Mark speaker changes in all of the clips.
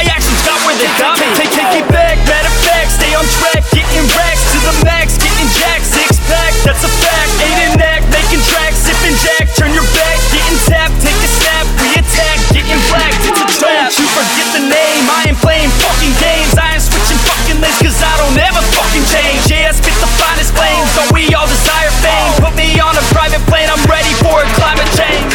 Speaker 1: actions got where they got me. Take it back, matter of fact, stay on track. Getting racks to the max, getting jacked. Six pack, that's a fact. Ain't an act, making tracks, sipping jack. Turn your back, getting tapped, take a snap. We attack, getting blacked, it's a trap. Don't you forget the name, I ain't playing fucking games. I ain't switching fucking lanes, cause I don't ever fucking change. Yeah, I spit the finest flames, don't we all desire fame? Put me on a private plane, I'm ready for a climate change.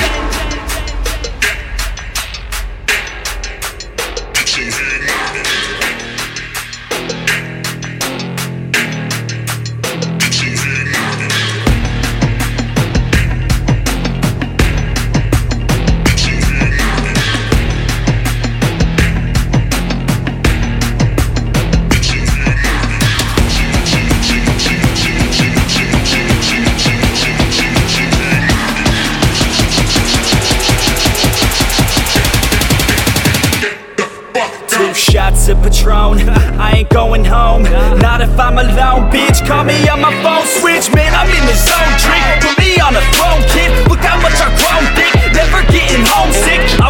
Speaker 1: Shots of Patron, I ain't going home. Not if I'm alone, bitch. Call me on my phone switch, man. I'm in the zone, trick. Put me on a throne, kid. Look how much I've grown thick. Never getting homesick. I